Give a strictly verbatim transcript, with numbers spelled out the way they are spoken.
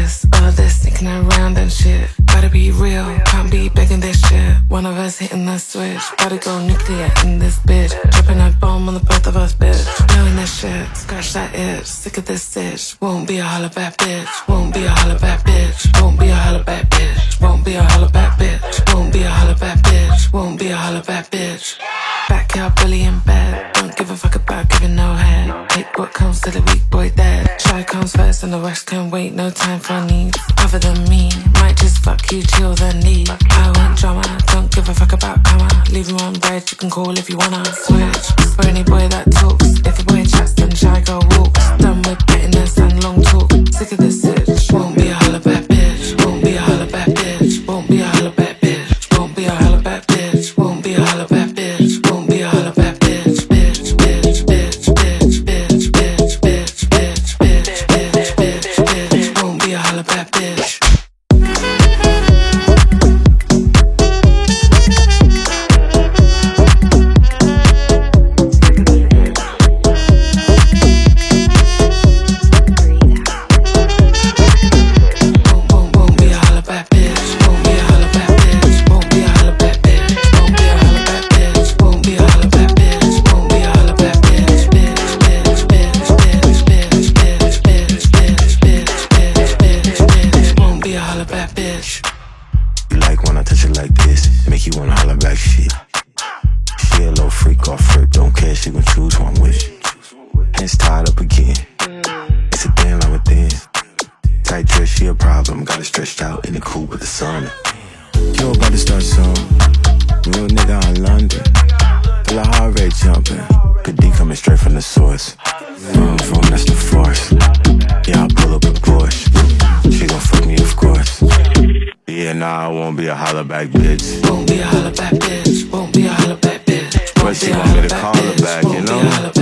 this, all this, sneaking around and shit. Gotta be real, can't be begging this shit. One of us hitting the switch, gotta go nuclear in this bitch. Dropping a bomb on the both of us, bitch. Knowing this shit, scratch that itch. Sick of this stitch, won't be a holla back bitch. Won't be a holla back bitch. Won't be a holla back bitch. Won't be a holla back bitch. Won't be a holla back bitch. Won't be a holla back bitch. Backyard bully in bed, don't give a fuck about giving no head. Take what comes to the weak boy dead. Shy comes first and the rest can wait, no time for needs other than me. Might just fuck you, chill the need. I want drama, don't give a fuck about karma. Leave you on red, you can call if you wanna switch. For any boy that talks, if a boy chats then shy girl walks. Done with bitterness and long talk, sick of this itch. Won't be a holla back bitch. Won't be a holla back bitch. Won't be a holla back bitch. Won't be a holla back bitch. Won't be a holla back bitch. Won't be a holla back bitch. Bitch, bitch, bitch, bitch, bitch, bitch, bitch, bitch, bitch, bitch, bitch, bitch. Won't be a holla back bitch. You like when I touch it like this, make you wanna holler back shit. She a little freak off rip, don't care, she gon' choose one wish. Hands tied up again, it's a thing like within. Tight dress, she a problem, got it stretched out in the coupe with the sun. You about to start some real nigga in London. Feel a heart rate jumping, good D coming straight from the source. Vroom, vroom, that's the force. Yeah, I pull up a Porsche, she gon' fuck me of course. Yeah, nah, I won't be a holla back bitch. Won't be a holla back bitch. Won't be a holla back bitch. But she want me to call her back, you know?